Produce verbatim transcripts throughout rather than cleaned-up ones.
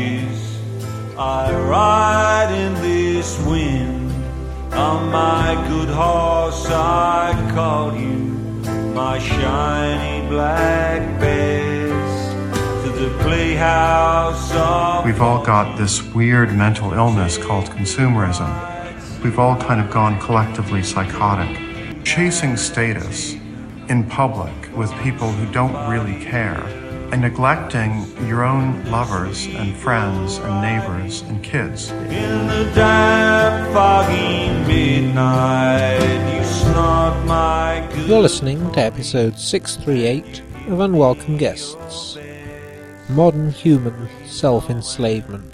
watches. I ride in this wind. On my good horse I call you, my shiny black bess, to the playhouse of... We've all got this weird mental illness called consumerism. We've all kind of gone collectively psychotic. Chasing status in public with people who don't really care, and neglecting your own lovers and friends and neighbors and kids. In the damp, foggy midnight, you snort my good... You're listening to episode six thirty-eight of Unwelcome Guests. Modern Human Self-Enslavement.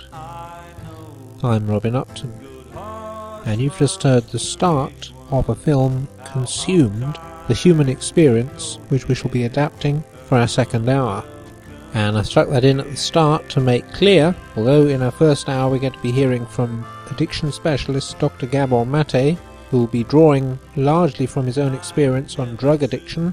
I'm Robin Upton, and you've just heard the start of a film, Consumed, the Human Experience, which we shall be adapting for our second hour. And I struck that in at the start to make clear, although in our first hour we're going to be hearing from addiction specialist Doctor Gabor Mate, who will be drawing largely from his own experience on drug addiction,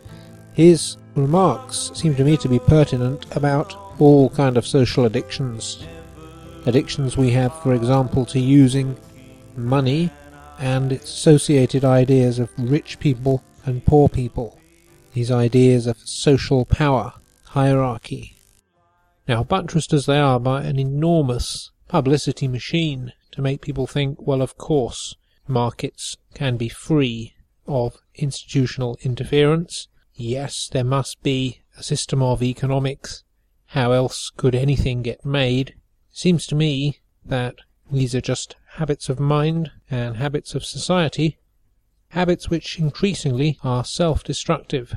his remarks seem to me to be pertinent about all kind of social addictions. Addictions we have, for example, to using money and its associated ideas of rich people and poor people. These ideas of social power, hierarchy. Now, buttressed as they are by an enormous publicity machine to make people think, well, of course, markets can be free of institutional interference. Yes, there must be a system of economics. How else could anything get made? It seems to me that these are just habits of mind and habits of society, habits which increasingly are self-destructive.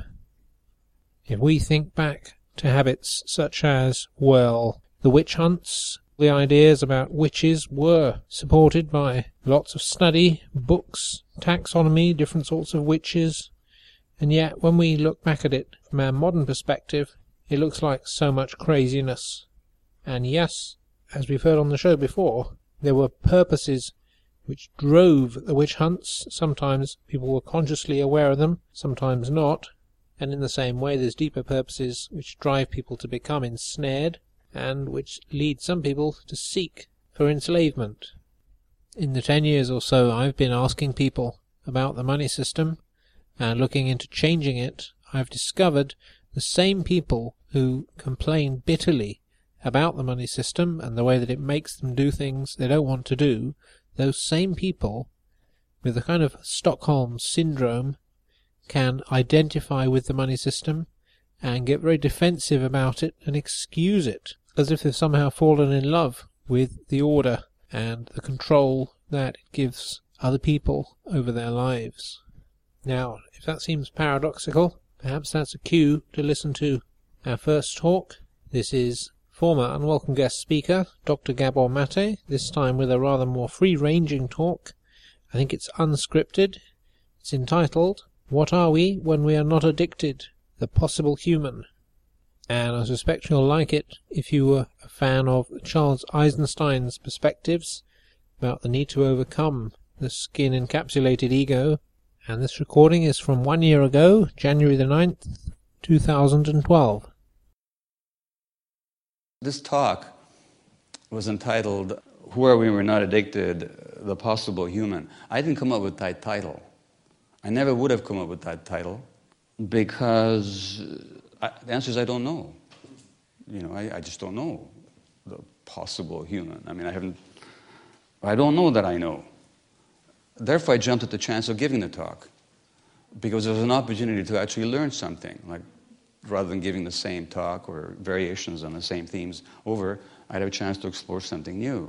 If we think back to habits such as, well, the witch hunts, the ideas about witches were supported by lots of study, books, taxonomy, different sorts of witches, and yet when we look back at it from our modern perspective, it looks like so much craziness. And yes, as we've heard on the show before, there were purposes which drove the witch hunts. Sometimes people were consciously aware of them, sometimes not. And in the same way, there's deeper purposes which drive people to become ensnared, and which lead some people to seek for enslavement. In the ten years or so I've been asking people about the money system, and looking into changing it, I've discovered the same people who complain bitterly about the money system and the way that it makes them do things they don't want to do, those same people, with a kind of Stockholm syndrome, can identify with the money system and get very defensive about it and excuse it, as if they've somehow fallen in love with the order and the control that it gives other people over their lives. Now, if that seems paradoxical, perhaps that's a cue to listen to our first talk. This is former Unwelcome Guest speaker, Doctor Gabor Mate, this time with a rather more free-ranging talk. I think it's unscripted. It's entitled, What Are We When We Are Not Addicted? The Possible Human. And I suspect you'll like it if you were a fan of Charles Eisenstein's perspectives about the need to overcome the skin-encapsulated ego. And this recording is from one year ago, January the ninth, two thousand twelve. This talk was entitled, Who Are We When We're Not Addicted? The Possible Human. I didn't come up with that title. I never would have come up with that title because I, the answer is I don't know. You know, I, I just don't know the possible human. I mean, I haven't, I don't know that I know. Therefore, I jumped at the chance of giving the talk because there was an opportunity to actually learn something. Like, rather than giving the same talk or variations on the same themes over, I'd have a chance to explore something new.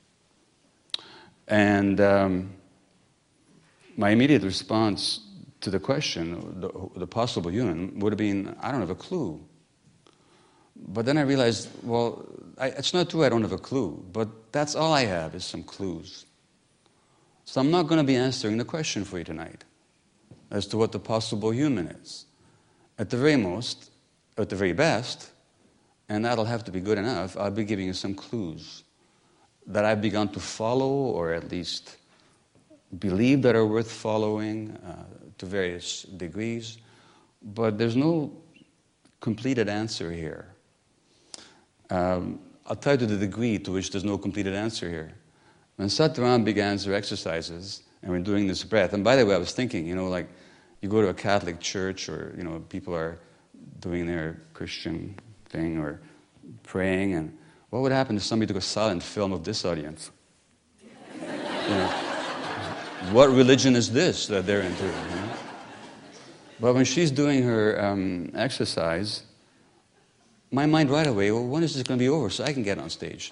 And um, my immediate response to the question, the, the possible human, would have been, I don't have a clue. But then I realized, well, I, it's not true I don't have a clue, but that's all I have is some clues. So I'm not going to be answering the question for you tonight as to what the possible human is. At the very most, at the very best, and that'll have to be good enough, I'll be giving you some clues that I've begun to follow, or at least believe that are worth following uh, to various degrees. But there's no completed answer here. Um, I'll tell you the degree to which there's no completed answer here. When Satyaram begins her exercises, and we're doing this breath, and by the way, I was thinking, you know, like, you go to a Catholic church, or, you know, people are doing their Christian thing, or praying, and what would happen if somebody took a silent film of this audience? You know, what religion is this that they're into? You know? But when she's doing her um, exercise, my mind right away, well, when is this going to be over so I can get on stage?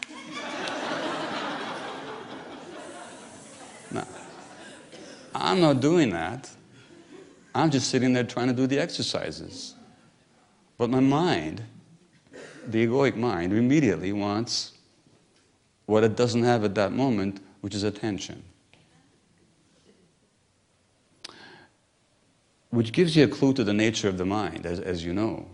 No, I'm not doing that. I'm just sitting there trying to do the exercises. But my mind, the egoic mind, immediately wants what it doesn't have at that moment, which is attention. Which gives you a clue to the nature of the mind, as, as you know.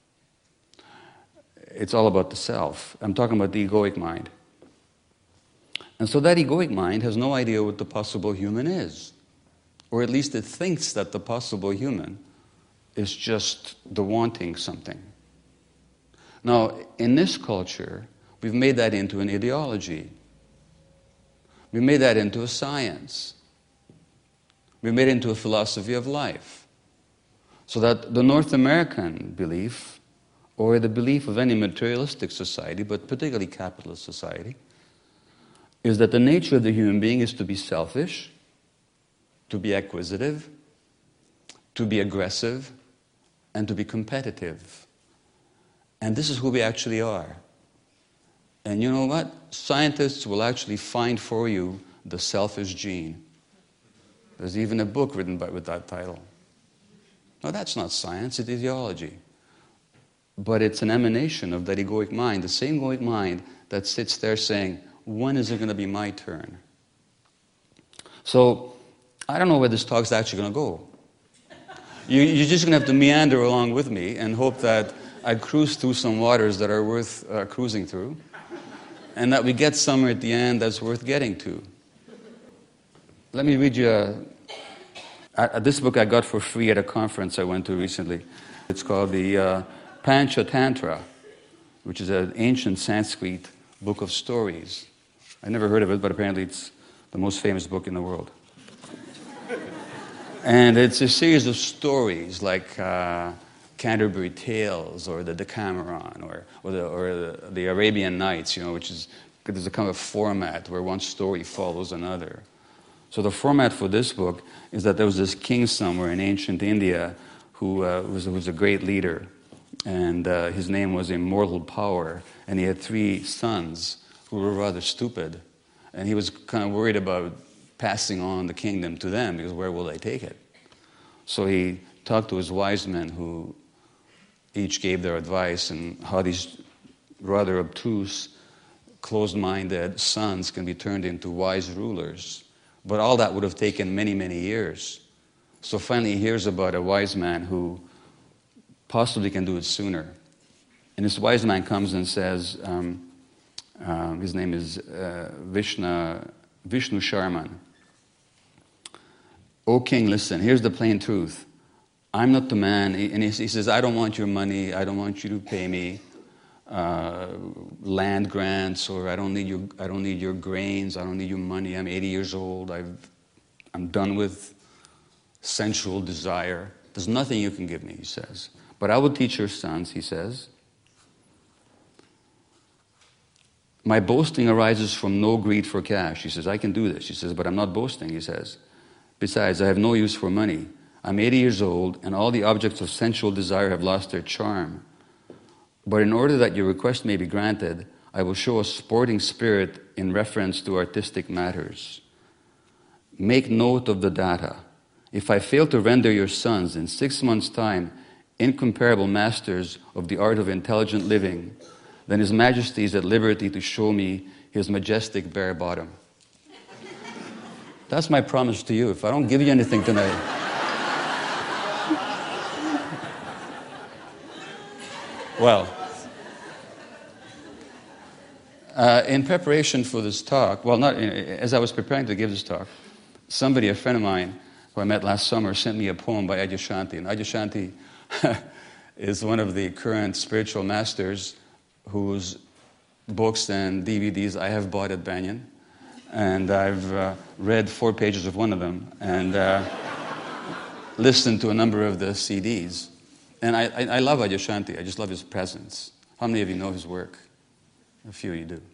It's all about the self. I'm talking about the egoic mind. And so that egoic mind has no idea what the possible human is. Or at least it thinks that the possible human is just the wanting something. Now, in this culture, we've made that into an ideology. We've made that into a science. We've made it into a philosophy of life. So that the North American belief, or the belief of any materialistic society, but particularly capitalist society, is that the nature of the human being is to be selfish, to be acquisitive, to be aggressive, and to be competitive. And this is who we actually are. And you know what? Scientists will actually find for you the selfish gene. There's even a book written by, with that title. No, that's not science, it's ideology. But it's an emanation of that egoic mind, the same egoic mind that sits there saying, when is it going to be my turn? So, I don't know where this talk's actually going to go. You, you're just going to have to meander along with me and hope that I cruise through some waters that are worth uh, cruising through, and that we get somewhere at the end that's worth getting to. Let me read you a, a, this book I got for free at a conference I went to recently. It's called the uh, Panchatantra, which is an ancient Sanskrit book of stories. I never heard of it, but apparently it's the most famous book in the world. And it's a series of stories like uh, Canterbury Tales or the Decameron or, or, the, or the, the Arabian Nights, you know, which is, there's a kind of format where one story follows another. So the format for this book is that there was this king somewhere in ancient India who uh, was, who was a great leader. And uh, his name was Immortal Power. And he had three sons who were rather stupid. And he was kind of worried about passing on the kingdom to them, because where will they take it? So he talked to his wise men, who each gave their advice on how these rather obtuse, closed-minded sons can be turned into wise rulers. But all that would have taken many, many years. So finally he hears about a wise man who possibly can do it sooner. And this wise man comes and says, um, um, his name is uh, Vishnu, Vishnu Sharman. O king, listen, here's the plain truth. I'm not the man, and he, he says, I don't want your money, I don't want you to pay me uh, land grants, or I don't need your, I don't need your grains, I don't need your money, I'm eighty years old, I've, I'm done with sensual desire. There's nothing you can give me, he says. But I will teach your sons, he says. My boasting arises from no greed for cash. He says, I can do this. He says, but I'm not boasting, he says. Besides, I have no use for money. I'm eighty years old, and all the objects of sensual desire have lost their charm. But in order that your request may be granted, I will show a sporting spirit in reference to artistic matters. Make note of the data. If I fail to render your sons in six months' time incomparable masters of the art of intelligent living, then His Majesty is at liberty to show me His majestic bare bottom. That's my promise to you. If I don't give you anything tonight. Well, uh, in preparation for this talk, well, not as I was preparing to give this talk, somebody, a friend of mine, who I met last summer, sent me a poem by Adyashanti. And Adyashanti is one of the current spiritual masters whose books and D V Ds I have bought at Banyan, and I've uh, read four pages of one of them, and uh, listened to a number of the C Ds. And I, I, I love Adyashanti. I just love his presence. How many of you know his work? A few of you do.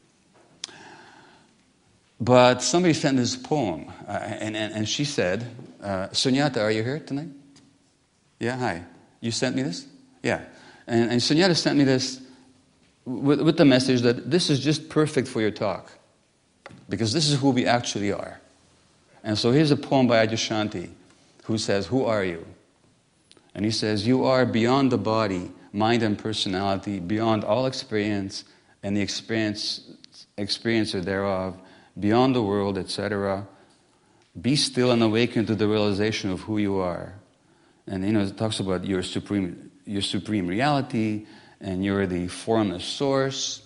But somebody sent this poem, uh, and, and, and she said, uh, Sunyata, are you here tonight? Yeah, hi. You sent me this? Yeah. And, and Sunyata sent me this with, with the message that this is just perfect for your talk, because this is who we actually are. And so here's a poem by Adyashanti, who says, who are you? And he says, you are beyond the body, mind and personality, beyond all experience and the experience experiencer thereof, beyond the world, et cetera. Be still and awaken to the realization of who you are. And you know, it talks about your supreme, your supreme reality, and you're the formless source.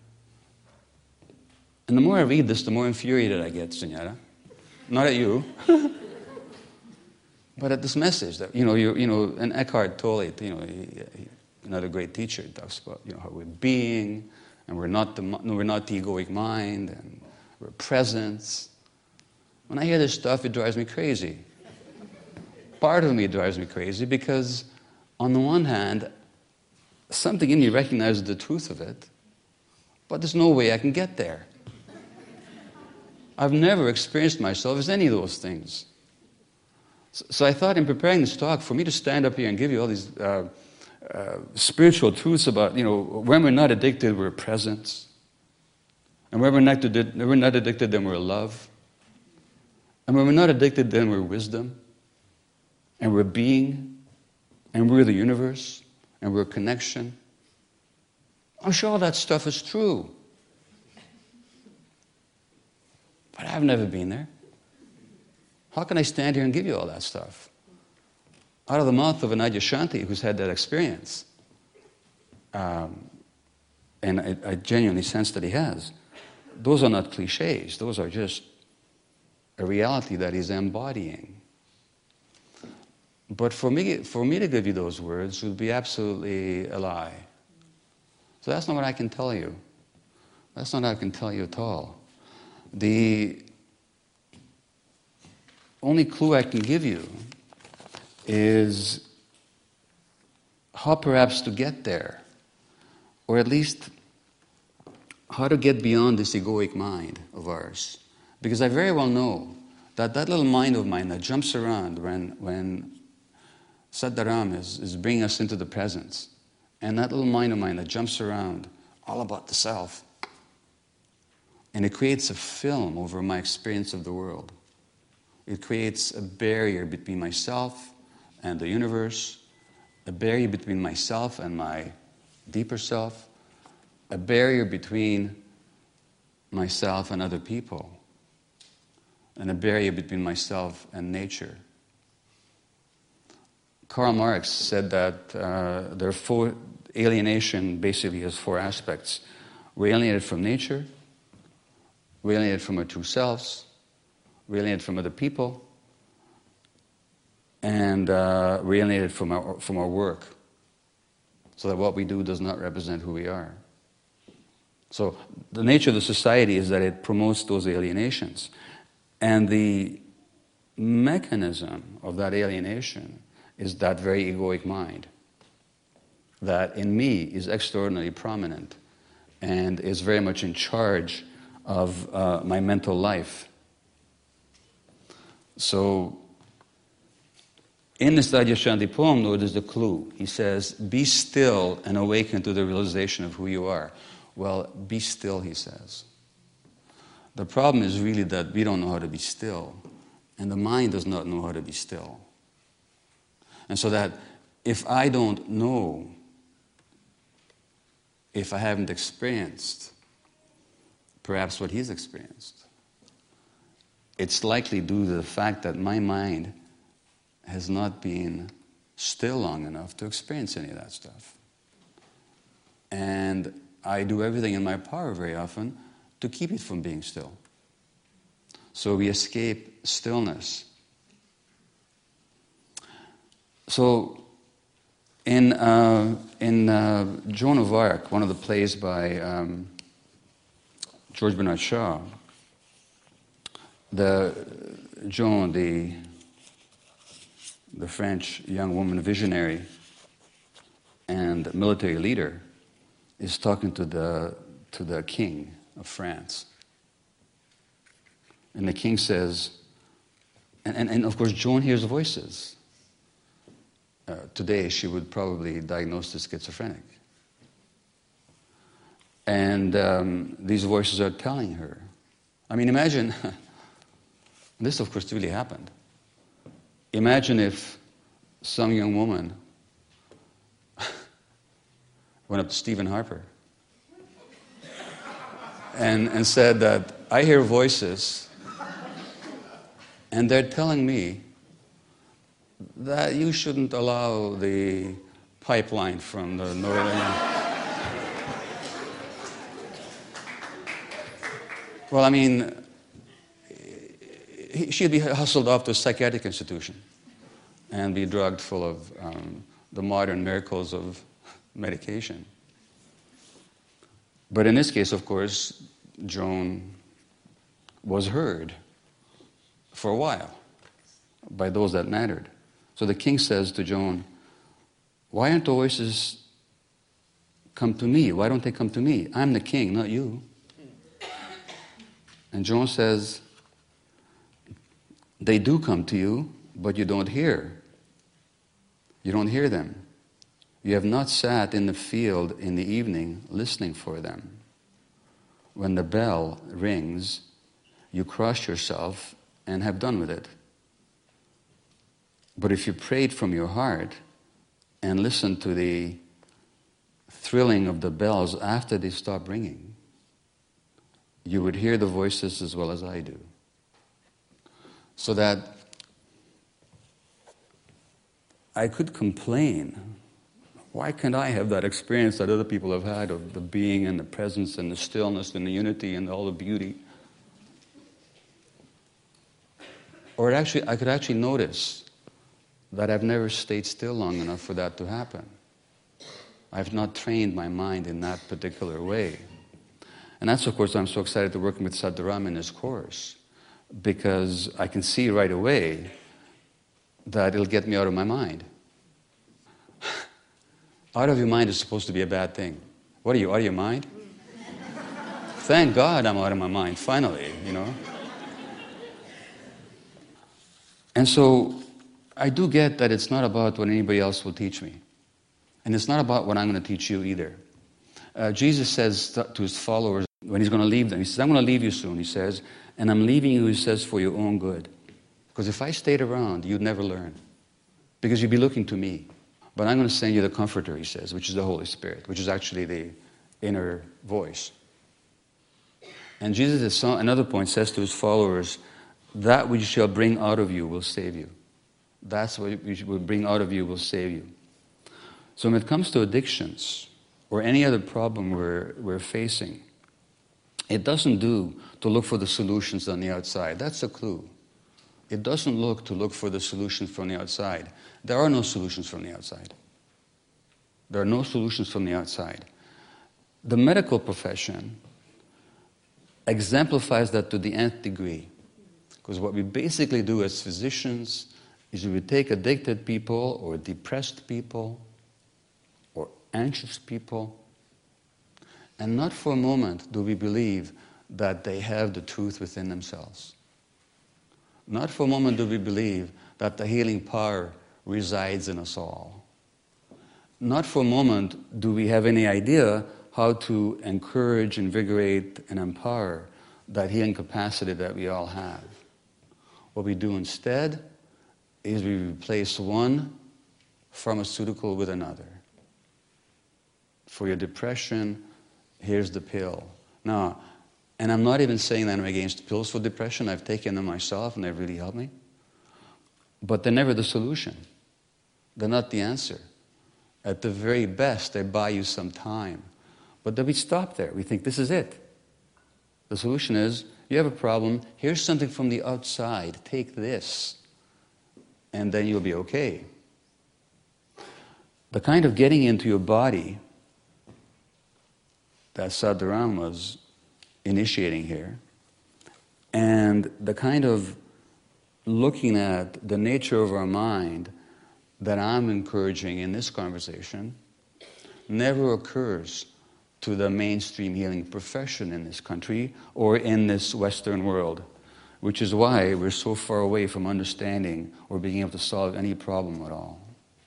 And the more I read this, the more infuriated I get, Sunyata. Not at you, but at this message that, you know, you you know, and Eckhart Tolle, you know, he, he, another great teacher, talks about, you know, how we're being, and we're not the we're not the egoic mind, and we're presence. When I hear this stuff, it drives me crazy. Part of me drives me crazy because, on the one hand, something in me recognizes the truth of it, but there's no way I can get there. I've never experienced myself as any of those things. So, so I thought in preparing this talk, for me to stand up here and give you all these uh, uh, spiritual truths about, you know, when we're not addicted, we're presence. And when we're not addicted, when we're not addicted, then we're love. And when we're not addicted, then we're wisdom. And we're being. And we're the universe. And we're connection. I'm sure all that stuff is true. But I've never been there. How can I stand here and give you all that stuff? Out of the mouth of an Adyashanti who's had that experience. Um, and I, I genuinely sense that he has. Those are not cliches. Those are just a reality that he's embodying. But for me, for me to give you those words would be absolutely a lie. So that's not what I can tell you. That's not what I can tell you at all. The only clue I can give you is how perhaps to get there, or at least how to get beyond this egoic mind of ours. Because I very well know that that little mind of mine that jumps around when, when Sadharam is, is bringing us into the presence, and that little mind of mine that jumps around all about the self, and it creates a film over my experience of the world. It creates a barrier between myself and the universe, a barrier between myself and my deeper self, a barrier between myself and other people, and a barrier between myself and nature. Karl Marx said that uh, there are four, alienation basically has four aspects. We're alienated from nature, we're alienated from our true selves, we're alienated from other people, and uh, we're alienated from our, from our work, so that what we do does not represent who we are. So the nature of the society is that it promotes those alienations. And the mechanism of that alienation is that very egoic mind that in me is extraordinarily prominent and is very much in charge of uh, my mental life. So in this Adyashanti poem, though, there's the clue. He says, be still and awaken to the realization of who you are. Well, be still, he says. The problem is really that we don't know how to be still, and the mind does not know how to be still. And so that if I don't know, if I haven't experienced perhaps what he's experienced, it's likely due to the fact that my mind has not been still long enough to experience any of that stuff. And I do everything in my power very often to keep it from being still. So we escape stillness. So in uh, in uh, Joan of Arc, one of the plays by um, George Bernard Shaw, the Joan, the, the French young woman visionary and military leader, is talking to the, to the king of France. And the king says, and, and, and of course Joan hears voices. Uh, today she would probably diagnose as schizophrenic. And um, these voices are telling her. I mean, imagine, this of course really happened. Imagine if some young woman went up to Stephen Harper and, and said that, I hear voices and they're telling me that you shouldn't allow the pipeline from the northern... Well, I mean, she'd be hustled off to a psychiatric institution and be drugged full of um, the modern miracles of medication. But in this case, of course, Joan was heard for a while by those that mattered. So the king says to Joan, why aren't the voices come to me? Why don't they come to me? I'm the king, not you. And Joan says, they do come to you, but you don't hear. You don't hear them. You have not sat in the field in the evening listening for them. When the bell rings, you cross yourself and have done with it. But if you prayed from your heart and listened to the thrilling of the bells after they stop ringing, you would hear the voices as well as I do. So that I could complain, why can't I have that experience that other people have had of the being and the presence and the stillness and the unity and all the beauty? Or it actually, I could actually notice that I've never stayed still long enough for that to happen. I've not trained my mind in that particular way. And that's, of course, I'm so excited to working with Sadhguru in this course, because I can see right away that it'll get me out of my mind. Out of your mind is supposed to be a bad thing. What are you, out of your mind? Thank God I'm out of my mind, finally, you know. And so I do get that it's not about what anybody else will teach me. And it's not about what I'm going to teach you either. Uh, Jesus says to his followers, when he's going to leave them, he says, I'm going to leave you soon, he says, and I'm leaving you, he says, for your own good. Because if I stayed around, you'd never learn. Because you'd be looking to me. But I'm going to send you the Comforter, he says, which is the Holy Spirit, which is actually the inner voice. And Jesus at some, another point says to his followers, that which you shall bring out of you will save you. That's what you will bring out of you will save you. So when it comes to addictions, or any other problem we're, we're facing, it doesn't do to look for the solutions on the outside. That's a clue. It doesn't look to look for the solutions from the outside. There are no solutions from the outside. There are no solutions from the outside. The medical profession exemplifies that to the nth degree. Because what we basically do as physicians is we take addicted people or depressed people or anxious people, and not for a moment do we believe that they have the truth within themselves. Not for a moment do we believe that the healing power resides in us all. Not for a moment do we have any idea how to encourage, invigorate, and empower that healing capacity that we all have. What we do instead is we replace one pharmaceutical with another. For your depression, here's the pill. Now, and I'm not even saying that I'm against pills for depression. I've taken them myself and they've really helped me. But they're never the solution. They're not the answer. At the very best, they buy you some time. But then we stop there. We think this is it. The solution is, you have a problem, here's something from the outside, take this, and then you'll be okay. The kind of getting into your body that Sadhguru was initiating here, and the kind of looking at the nature of our mind that I'm encouraging in this conversation never occurs to the mainstream healing profession in this country or in this Western world, which is why we're so far away from understanding or being able to solve any problem at all.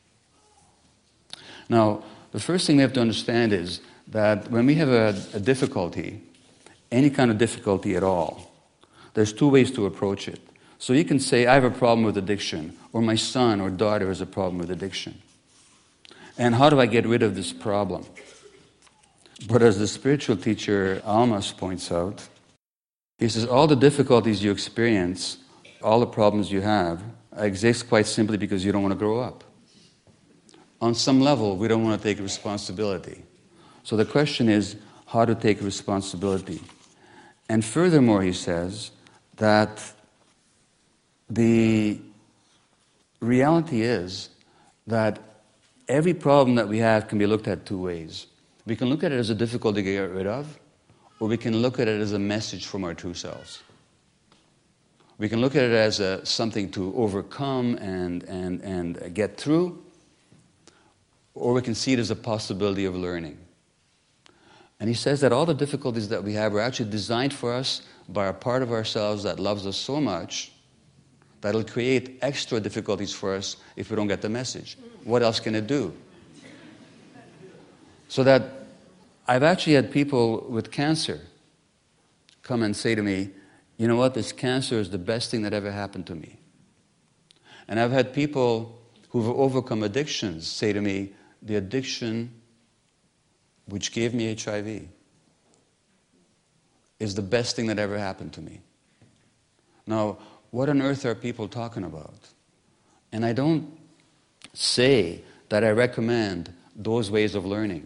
Now, the first thing we have to understand is that when we have a, a difficulty, any kind of difficulty at all, there's two ways to approach it. So you can say, I have a problem with addiction, or my son or daughter has a problem with addiction. And how do I get rid of this problem? But as the spiritual teacher Almas points out, he says, all the difficulties you experience, all the problems you have, exist quite simply because you don't want to grow up. On some level, we don't want to take responsibility. So the question is, how to take responsibility? And furthermore, he says that the reality is that every problem that we have can be looked at two ways. We can look at it as a difficulty to get rid of, or we can look at it as a message from our true selves. We can look at it as a, something to overcome and, and, and get through, or we can see it as a possibility of learning. And he says that all the difficulties that we have are actually designed for us by a part of ourselves that loves us so much that it'll create extra difficulties for us if we don't get the message. What else can it do? So that I've actually had people with cancer come and say to me, you know what, this cancer is the best thing that ever happened to me. And I've had people who've overcome addictions say to me, the addiction which gave me H I V is the best thing that ever happened to me. Now, what on earth are people talking about? And I don't say that I recommend those ways of learning.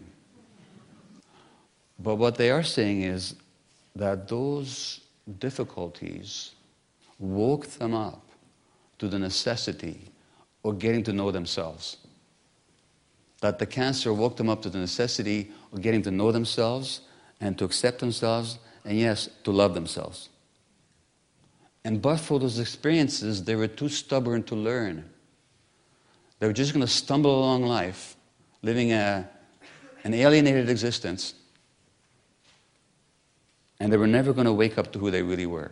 But what they are saying is that those difficulties woke them up to the necessity of getting to know themselves. That the cancer woke them up to the necessity of getting to know themselves and to accept themselves, and yes, to love themselves. And but for those experiences, they were too stubborn to learn. They were just going to stumble along life, living a, an alienated existence, and they were never going to wake up to who they really were.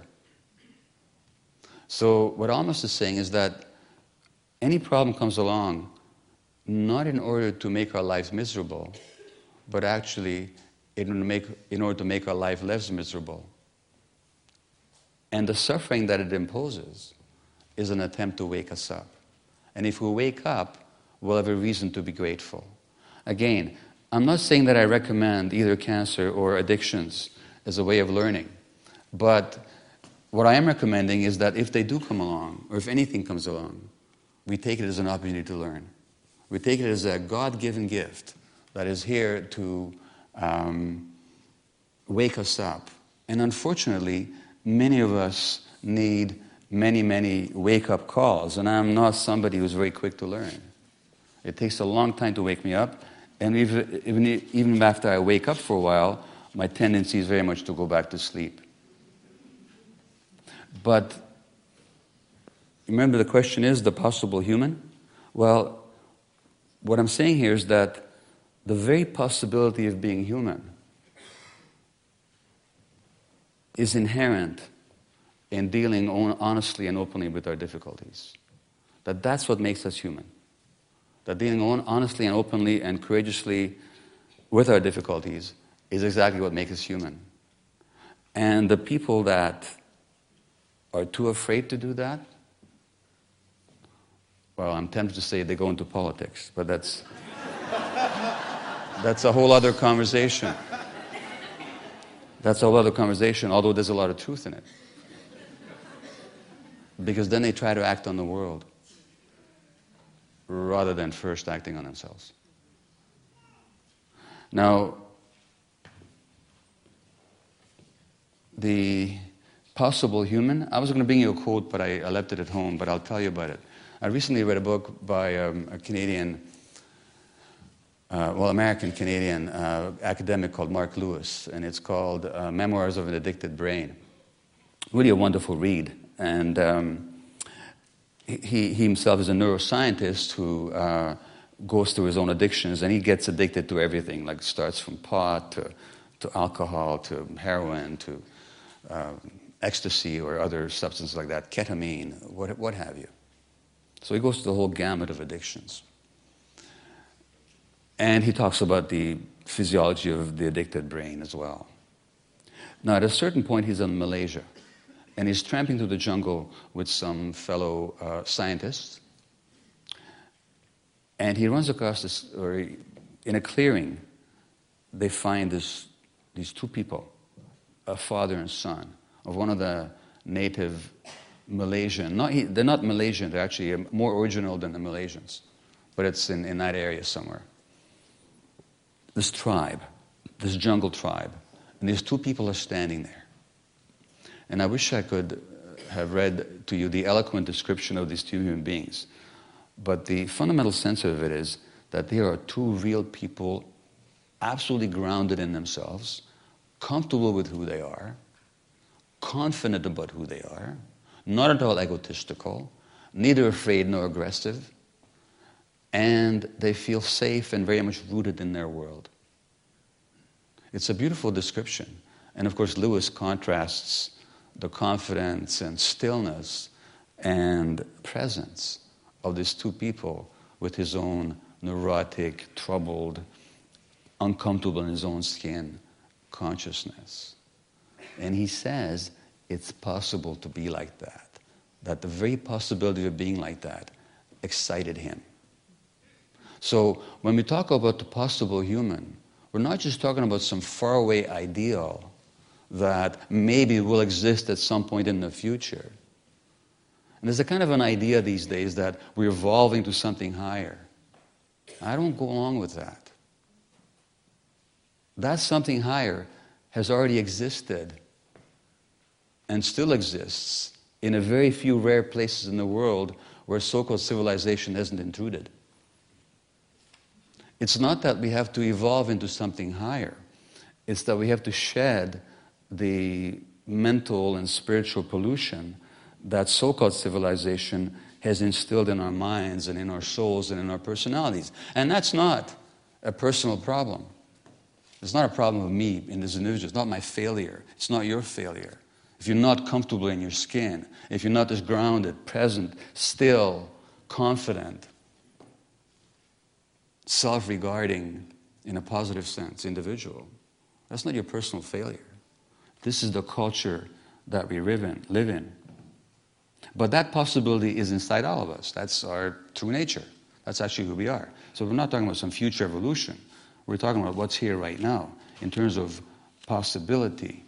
So what Almas is saying is that any problem comes along not in order to make our lives miserable, but actually in order to make, in order to make our life less miserable. And the suffering that it imposes is an attempt to wake us up. And if we wake up, we'll have a reason to be grateful. Again, I'm not saying that I recommend either cancer or addictions as a way of learning. But what I am recommending is that if they do come along, or if anything comes along, we take it as an opportunity to learn. We take it as a God-given gift that is here to um, wake us up. And unfortunately, many of us need many, many wake-up calls, and I'm not somebody who's very quick to learn. It takes a long time to wake me up, and even, even, even after I wake up for a while, my tendency is very much to go back to sleep. But remember, the question is the possible human? Well, what I'm saying here is that the very possibility of being human is inherent in dealing honestly and openly with our difficulties. That that's what makes us human. That dealing honestly and openly and courageously with our difficulties is exactly what makes us human. And the people that are too afraid to do that, well, I'm tempted to say they go into politics, but that's that's a whole other conversation. That's a whole other conversation, although there's a lot of truth in it. Because then they try to act on the world rather than first acting on themselves. Now, the possible human, I was going to bring you a quote, but I, I left it at home, but I'll tell you about it. I recently read a book by um, a Canadian uh, well, American-Canadian uh, academic called Mark Lewis, and it's called uh, Memoirs of an Addicted Brain. Really a wonderful read. And um, he, he himself is a neuroscientist who uh, goes through his own addictions, and he gets addicted to everything, like starts from pot to, to alcohol to heroin to uh, ecstasy or other substances like that, ketamine, what, what have you. So he goes through the whole gamut of addictions. And he talks about the physiology of the addicted brain as well. Now, at a certain point, he's in Malaysia, and he's tramping through the jungle with some fellow uh, scientists. And he runs across this, or he, in a clearing, they find this, these two people, a father and son, of one of the native Malaysian, not, they're not Malaysian, they're actually more original than the Malaysians, but it's in, in that area somewhere. This tribe, this jungle tribe, and these two people are standing there. And I wish I could have read to you the eloquent description of these two human beings, but the fundamental sense of it is that they are two real people, absolutely grounded in themselves, comfortable with who they are, confident about who they are, not at all egotistical, neither afraid nor aggressive, and they feel safe and very much rooted in their world. It's a beautiful description. And of course, Lewis contrasts the confidence and stillness and presence of these two people with his own neurotic, troubled, uncomfortable in his own skin consciousness. And he says it's possible to be like that, that the very possibility of being like that excited him. So when we talk about the possible human, we're not just talking about some faraway ideal that maybe will exist at some point in the future. And there's a kind of an idea these days that we're evolving to something higher. I don't go along with that. That something higher has already existed and still exists in a very few rare places in the world where so-called civilization hasn't intruded. It's not that we have to evolve into something higher. It's that we have to shed the mental and spiritual pollution that so-called civilization has instilled in our minds and in our souls and in our personalities. And that's not a personal problem. It's not a problem of me in this individual. It's not my failure. It's not your failure. If you're not comfortable in your skin, if you're not just grounded, present, still, confident, self-regarding, in a positive sense, individual, that's not your personal failure. This is the culture that we live in. Live in. But that possibility is inside all of us. That's our true nature. That's actually who we are. So we're not talking about some future evolution. We're talking about what's here right now in terms of possibility.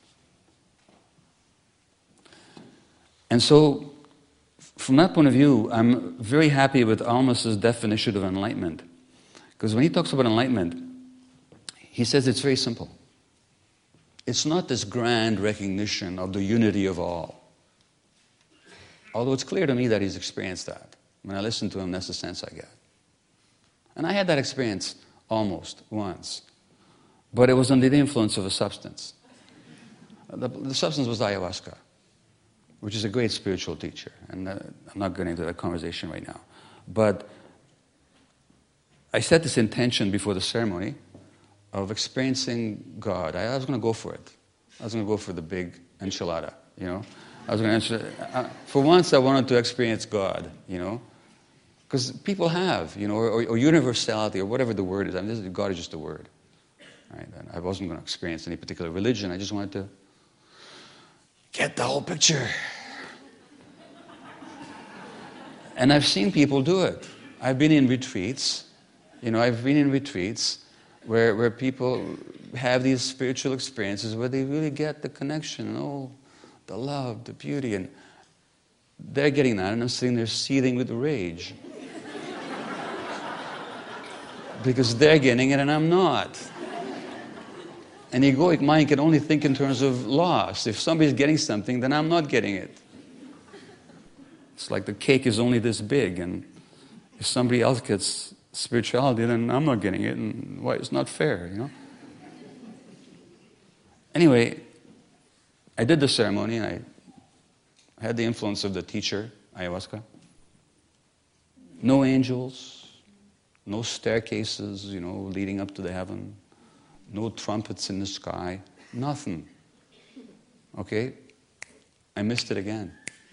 And so, from that point of view, I'm very happy with Almas's definition of enlightenment. Because when he talks about enlightenment, he says it's very simple. It's not this grand recognition of the unity of all. Although it's clear to me that he's experienced that. When I listen to him, that's the sense I get. And I had that experience almost once. But it was under the influence of a substance. The, the substance was ayahuasca, which is a great spiritual teacher. And uh, I'm not getting into that conversation right now. But I set this intention before the ceremony of experiencing God. I, I was going to go for it. I was going to go for the big enchilada, you know. I was going to, uh, for once I wanted to experience God, you know. Because people have, you know, or, or universality, or whatever the word is. I mean, this is, God is just a word. Right? And I wasn't going to experience any particular religion. I just wanted to get the whole picture. And I've seen people do it. I've been in retreats. You know, I've been in retreats where, where people have these spiritual experiences where they really get the connection, oh, the love, the beauty, and they're getting that, and I'm sitting there seething with rage. Because they're getting it and I'm not. An egoic mind can only think in terms of loss. If somebody's getting something, then I'm not getting it. It's like the cake is only this big, and if somebody else gets spirituality, then I'm not getting it, and why it's not fair, you know? Anyway, I did the ceremony, and I had the influence of the teacher, ayahuasca. No angels, no staircases, you know, leading up to the heaven, no trumpets in the sky, nothing. Okay? I missed it again.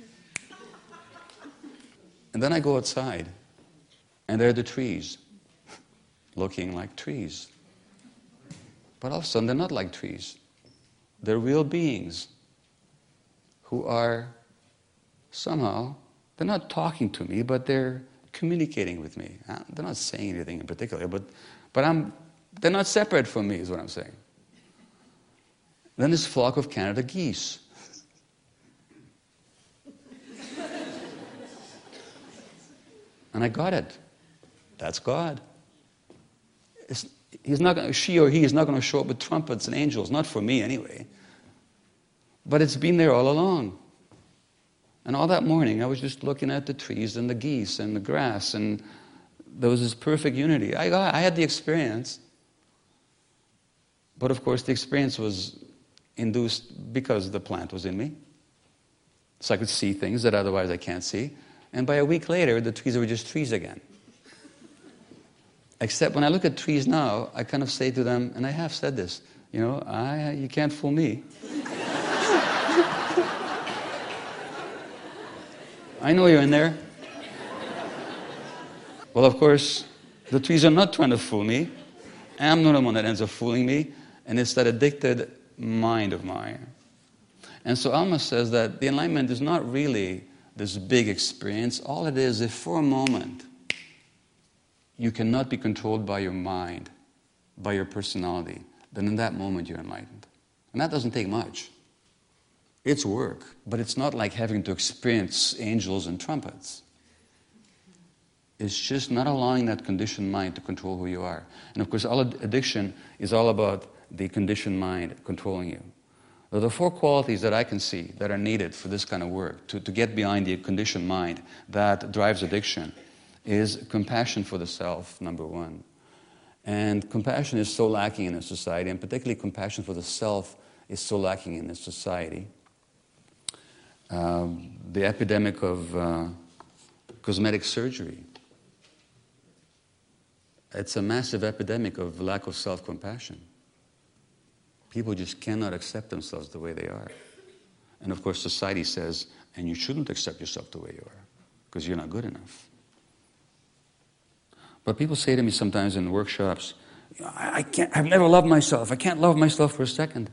And then I go outside, and there are the trees, looking like trees. But all of a sudden, they're not like trees. They're real beings who are somehow, they're not talking to me, but they're communicating with me. They're not saying anything in particular, but, but I'm, they're not separate from me, is what I'm saying. Then this flock of Canada geese. And I got it. That's God. It's, he's not gonna, she or he is not going to show up with trumpets and angels, not for me anyway. But it's been there all along. And all that morning, I was just looking at the trees and the geese and the grass, and there was this perfect unity. I, got, I had the experience. But of course, the experience was induced because the plant was in me. So I could see things that otherwise I can't see. And by a week later, the trees were just trees again. Except when I look at trees now, I kind of say to them, and I have said this, you know, I, you can't fool me. I know you're in there. Well, of course, the trees are not trying to fool me. I'm not the one that ends up fooling me, and it's that addicted mind of mine. And so Alma says that the enlightenment is not really this big experience. All it is, if for a moment you cannot be controlled by your mind, by your personality, then in that moment you're enlightened. And that doesn't take much. It's work, but it's not like having to experience angels and trumpets. It's just not allowing that conditioned mind to control who you are. And of course, all addiction is all about the conditioned mind controlling you. There are the four qualities that I can see that are needed for this kind of work, to, to get behind the conditioned mind that drives addiction, is compassion for the self, number one. And compassion is so lacking in this society, and particularly compassion for the self is so lacking in this society. Um, the epidemic of uh, cosmetic surgery. It's a massive epidemic of lack of self-compassion. People just cannot accept themselves the way they are. And of course, society says, and you shouldn't accept yourself the way you are, because you're not good enough. But people say to me sometimes in workshops, I, I can't, I've never loved myself. I can't love myself for a second.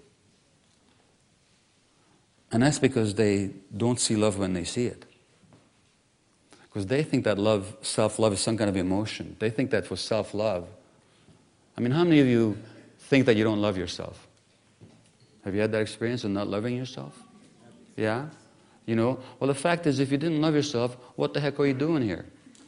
And that's because they don't see love when they see it. Because they think that love, self-love is some kind of emotion. They think that for self-love, I mean, how many of you think that you don't love yourself? Have you had that experience of not loving yourself? Yeah? You know, well, the fact is, if you didn't love yourself, what the heck are you doing here?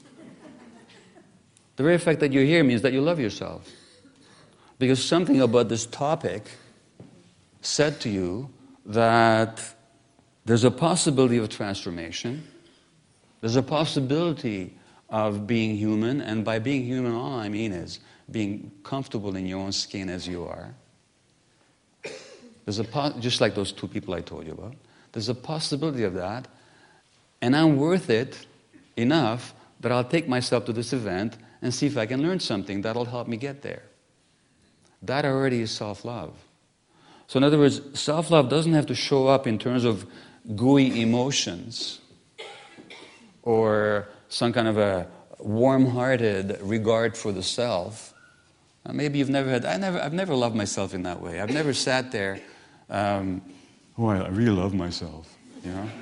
The very fact that you're here means that you love yourself. Because something about this topic said to you that there's a possibility of transformation, there's a possibility of being human, and by being human, all I mean is being comfortable in your own skin as you are. There's a po- just like those two people I told you about. There's a possibility of that, and I'm worth it enough that I'll take myself to this event and see if I can learn something that'll help me get there. That already is self-love. So in other words, self-love doesn't have to show up in terms of gooey emotions or some kind of a warm-hearted regard for the self. Uh, maybe you've never had, I never, I've never loved myself in that way. I've never sat there, um, oh, I really love myself, you know.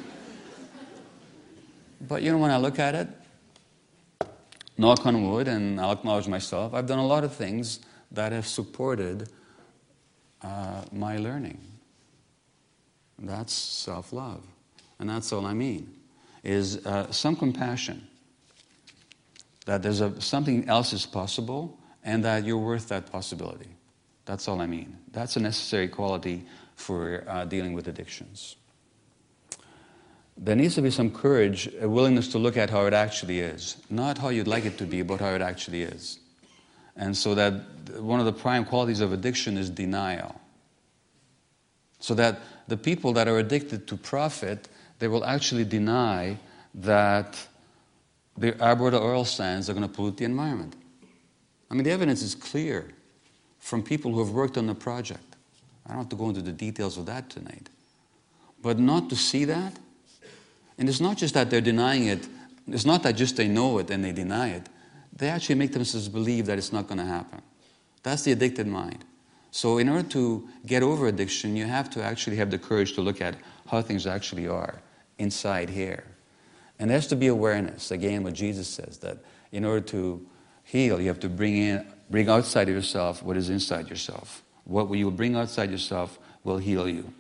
But you know, when I look at it, knock on wood, and I'll acknowledge myself, I've done a lot of things that have supported uh, my learning. That's self-love. And that's all I mean, is uh, some compassion that there's a, something else is possible and that you're worth that possibility. That's all I mean. That's a necessary quality for uh, dealing with addictions. there needs to be some courage, a willingness to look at how it actually is. Not how you'd like it to be, but how it actually is. And so that one of the prime qualities of addiction is denial. So that the people that are addicted to profit, they will actually deny that the Alberta oil sands are going to pollute the environment. I mean, the evidence is clear from people who have worked on the project. I don't have to go into the details of that tonight. But not to see that, and it's not just that they're denying it, it's not that just they know it and they deny it. They actually make themselves believe that it's not going to happen. That's the addicted mind. So in order to get over addiction, you have to actually have the courage to look at how things actually are inside here. And there has to be awareness, again, what Jesus says, that in order to heal, you have to bring in, bring outside of yourself what is inside yourself. What you bring outside yourself will heal you.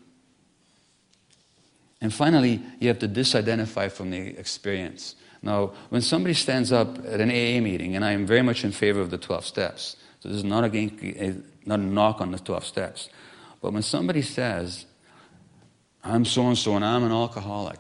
And finally, you have to disidentify from the experience. Now, when somebody stands up at an A A meeting, and I am very much in favor of the twelve steps, so this is not a, not a knock on the twelve steps, but when somebody says, I'm so-and-so and I'm an alcoholic,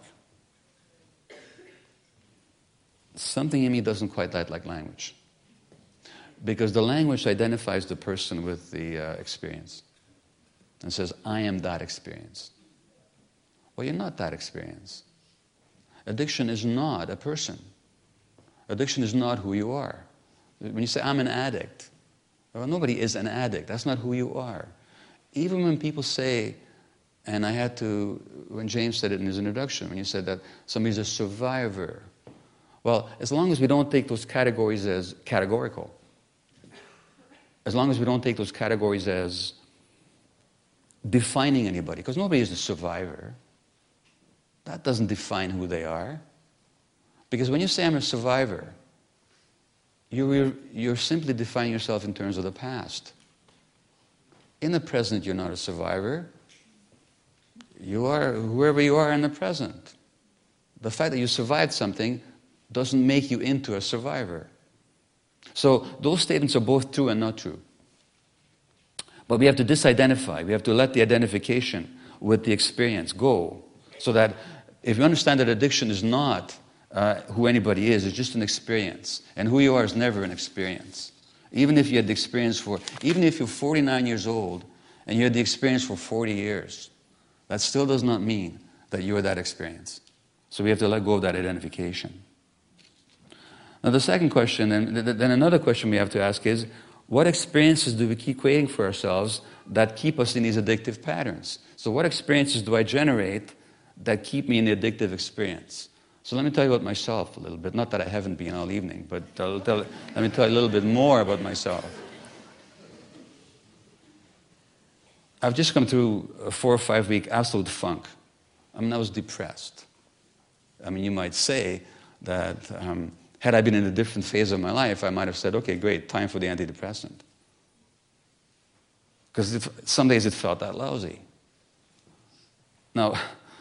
something in me doesn't quite like, like language. Because the language identifies the person with the uh, experience and says, I am that experience. Well, you're not that experience. Addiction is not a person. Addiction is not who you are. When you say, I'm an addict, well, nobody is an addict. That's not who you are. Even when people say, and I had to, when James said it in his introduction, when he said that somebody's a survivor, well, as long as we don't take those categories as categorical, as long as we don't take those categories as defining anybody, because nobody is a survivor. That doesn't define who they are. Because when you say I'm a survivor, you're, you're simply defining yourself in terms of the past. In the present, you're not a survivor. You are whoever you are in the present. The fact that you survived something doesn't make you into a survivor. So those statements are both true and not true. But we have to disidentify. We have to let the identification with the experience go. So that if you understand that addiction is not uh, who anybody is, it's just an experience. And who you are is never an experience. Even if you had the experience for, even if you're forty-nine years old and you had the experience for forty years, that still does not mean that you are that experience. So we have to let go of that identification. Now the second question, and then another question we have to ask is, what experiences do we keep creating for ourselves that keep us in these addictive patterns? So what experiences do I generate that keep me in the addictive experience? So let me tell you about myself a little bit. Not that I haven't been all evening, but I'll tell, let me tell you a little bit more about myself. I've just come through a four or five week absolute funk. I mean, I was depressed. I mean, you might say that um, had I been in a different phase of my life, I might have said, okay, great, time for the antidepressant. Because some days it felt that lousy. Now,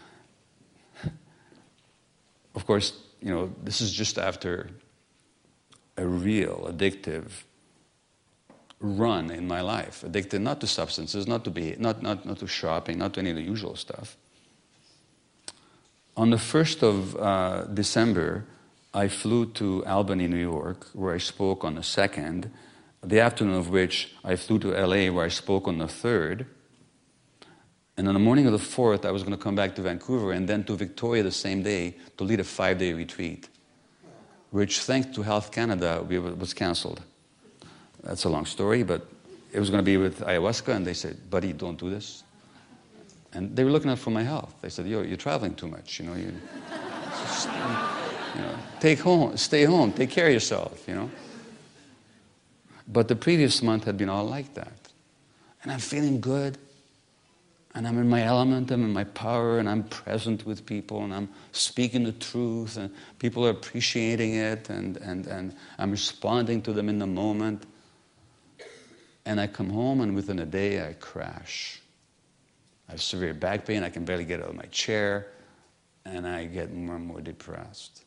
of course, you know, this is just after a real addictive run in my life. Addicted not to substances, not to be, not, not, not to shopping, not to any of the usual stuff. On the first of uh, December, I flew to Albany, New York, where I spoke on the second, the afternoon of which I flew to L A, where I spoke on the third. And on the morning of the fourth, I was going to come back to Vancouver and then to Victoria the same day to lead a five-day retreat, which, thanks to Health Canada, was canceled. That's a long story, but it was going to be with ayahuasca, and they said, buddy, don't do this. And they were looking out for my health. They said, yo, you're traveling too much, you know. You, just, you know, take home, stay home, take care of yourself, you know. But the previous month had been all like that. And I'm feeling good. And I'm in my element, I'm in my power, and I'm present with people, and I'm speaking the truth, and people are appreciating it, and, and, and I'm responding to them in the moment. And I come home, and within a day, I crash. I have severe back pain, I can barely get out of my chair, and I get more and more depressed.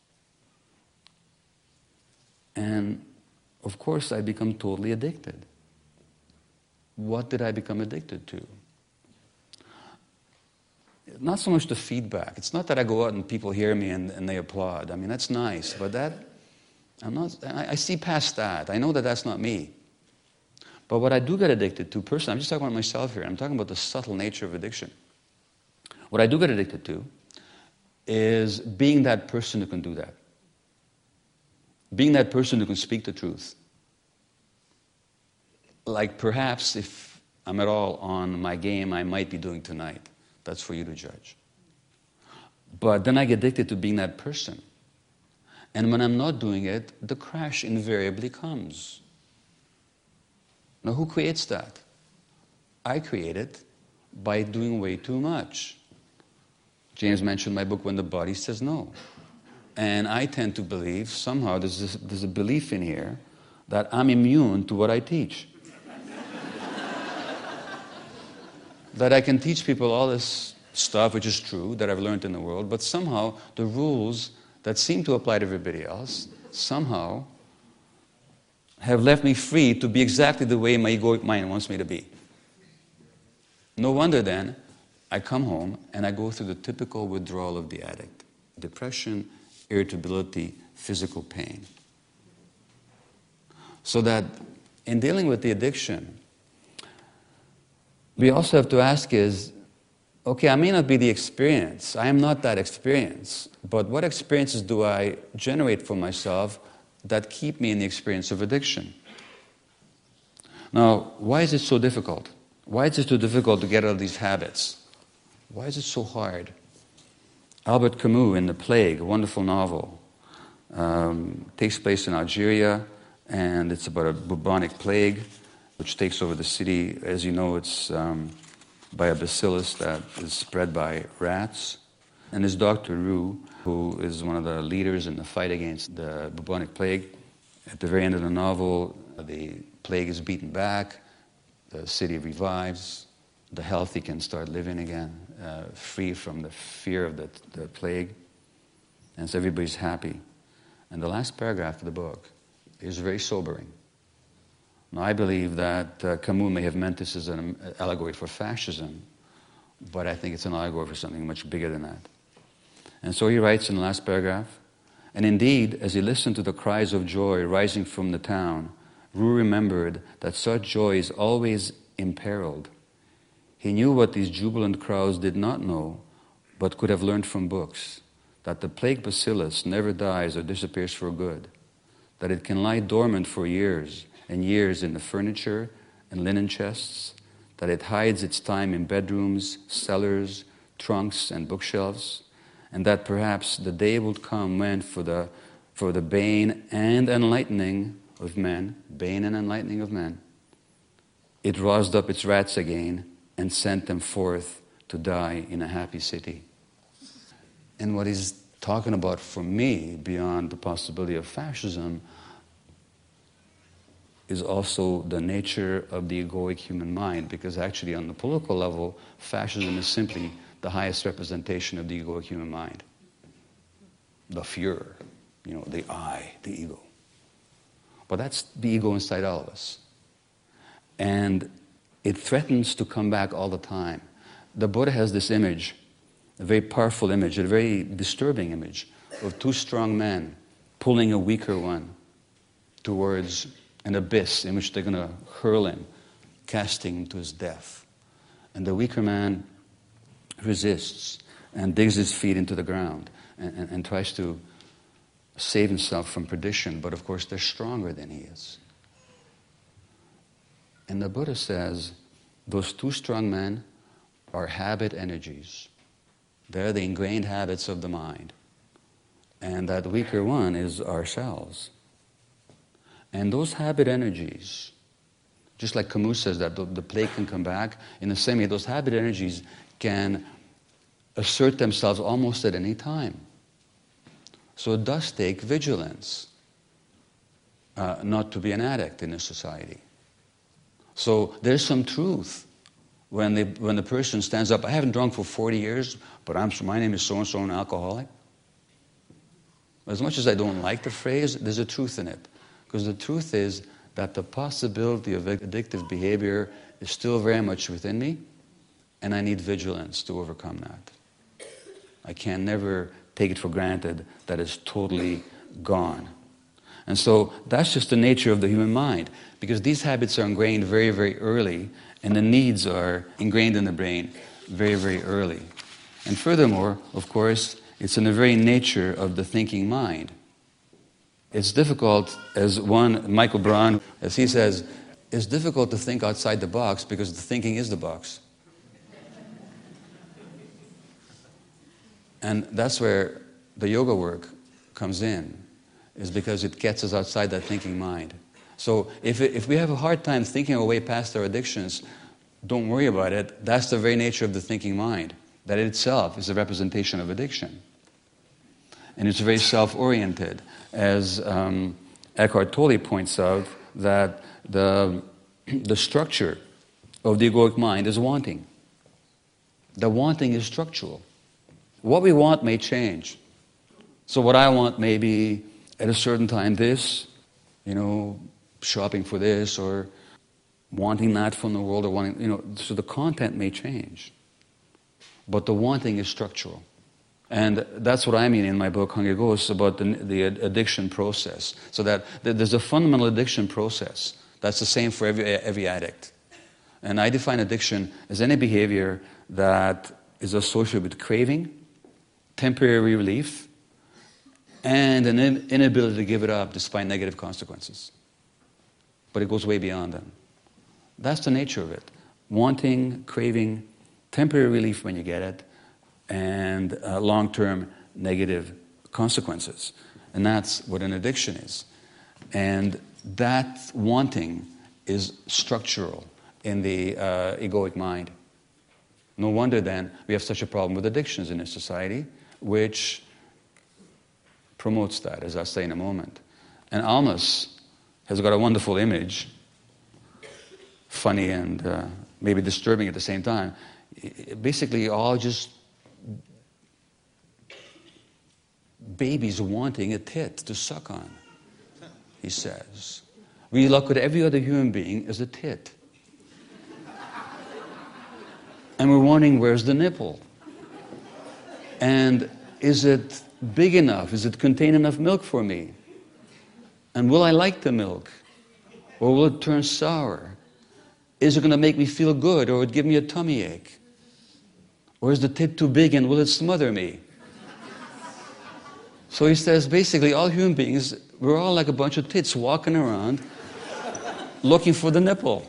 And, of course, I become totally addicted. What did I become addicted to? not so much the feedback. It's not that I go out and people hear me and, and they applaud. I mean, that's nice, but that, I'm not, I, I see past that. I know that that's not me. But what I do get addicted to, personally, I'm just talking about myself here. I'm talking about the subtle nature of addiction. What I do get addicted to is being that person who can do that. Being that person who can speak the truth. Like perhaps if I'm at all on my game, I might be doing tonight. That's for you to judge. But then I get addicted to being that person. And when I'm not doing it, the crash invariably comes. Now, who creates that? I create it by doing way too much. James mentioned my book, When the Body Says No. And I tend to believe, somehow there's, this, there's a belief in here, that I'm immune to what I teach. That I can teach people all this stuff, which is true, that I've learned in the world, but somehow the rules that seem to apply to everybody else, somehow have left me free to be exactly the way my egoic mind wants me to be. No wonder then, I come home and I go through the typical withdrawal of the addict. Depression, irritability, physical pain. So that in dealing with the addiction, we also have to ask is, okay, I may not be the experience. I am not that experience. But what experiences do I generate for myself that keep me in the experience of addiction? Now, why is it so difficult? Why is it so difficult to get out of these habits? Why is it so hard? Albert Camus in The Plague, a wonderful novel, um, takes place in Algeria, and it's about a bubonic plague which takes over the city. As you know, it's um, by a bacillus that is spread by rats. And this Doctor Roux, who is one of the leaders in the fight against the bubonic plague, at the very end of the novel, the plague is beaten back, the city revives, the healthy can start living again, uh, free from the fear of the, the plague, and so everybody's happy. And the last paragraph of the book is very sobering. Now, I believe that uh, Camus may have meant this as an allegory for fascism, but I think it's an allegory for something much bigger than that. And so he writes in the last paragraph, and indeed, as he listened to the cries of joy rising from the town, Roux remembered that such joy is always imperiled. He knew what these jubilant crowds did not know, but could have learned from books, that the plague bacillus never dies or disappears for good, that it can lie dormant for years and years in the furniture and linen chests, that it hides its time in bedrooms, cellars, trunks, and bookshelves, and that perhaps the day would come when, for the, for the bane and enlightening of men, bane and enlightening of men, it roused up its rats again and sent them forth to die in a happy city. And what he's talking about for me, beyond the possibility of fascism, is also the nature of the egoic human mind, because actually on the political level, fascism is simply the highest representation of the egoic human mind. The Führer, you know, the I, the ego. But that's the ego inside all of us. And it threatens to come back all the time. The Buddha has this image, a very powerful image, a very disturbing image, of two strong men pulling a weaker one towards an abyss in which they're going to hurl him, casting him to his death. And the weaker man resists and digs his feet into the ground and, and, and tries to save himself from perdition, but of course they're stronger than he is. And the Buddha says those two strong men are habit energies. They're the ingrained habits of the mind. And that weaker one is ourselves. And those habit energies, just like Camus says that the, the plague can come back, in the same way, those habit energies can assert themselves almost at any time. So it does take vigilance uh, not to be an addict in a society. So there's some truth when, they, when the person stands up, I haven't drunk for forty years, but I'm, my name is so-and-so, an alcoholic. As much as I don't like the phrase, there's a truth in it. Because the truth is that the possibility of addictive behavior is still very much within me, and I need vigilance to overcome that. I can never take it for granted that it's totally gone. And so that's just the nature of the human mind, because these habits are ingrained very, very early, and the needs are ingrained in the brain very, very early. And furthermore, of course, it's in the very nature of the thinking mind. It's difficult, as one, Michael Braun, as he says, it's difficult to think outside the box because the thinking is the box. And that's where the yoga work comes in, is because it gets us outside that thinking mind. So if, it, if we have a hard time thinking our way past our addictions, don't worry about it. That's the very nature of the thinking mind, that it itself is a representation of addiction. And it's very self-oriented, as um, Eckhart Tolle points out, that the, the structure of the egoic mind is wanting. The wanting is structural. What we want may change. So what I want may be, at a certain time, this, you know, shopping for this, or wanting that from the world, or wanting, you know, so the content may change. But the wanting is structural. And that's what I mean in my book, Hungry Ghosts, about the, the addiction process. So that there's a fundamental addiction process. That's the same for every, every addict. And I define addiction as any behavior that is associated with craving, temporary relief, and an inability to give it up despite negative consequences. But it goes way beyond them. That's the nature of it. Wanting, craving, temporary relief when you get it, and uh, long-term negative consequences. And that's what an addiction is. And that wanting is structural in the uh, egoic mind. No wonder then we have such a problem with addictions in this society, which promotes that, as I'll say in a moment. And Alma's has got a wonderful image, funny and uh, maybe disturbing at the same time. Basically all just babies wanting a tit to suck on, he says. We look at every other human being as a tit. And we're wondering, where's the nipple? And is it big enough? Is it contain enough milk for me? And will I like the milk? Or will it turn sour? Is it going to make me feel good, or will it give me a tummy ache? Or is the tit too big and will it smother me? So he says, basically, all human beings, we're all like a bunch of tits walking around looking for the nipple.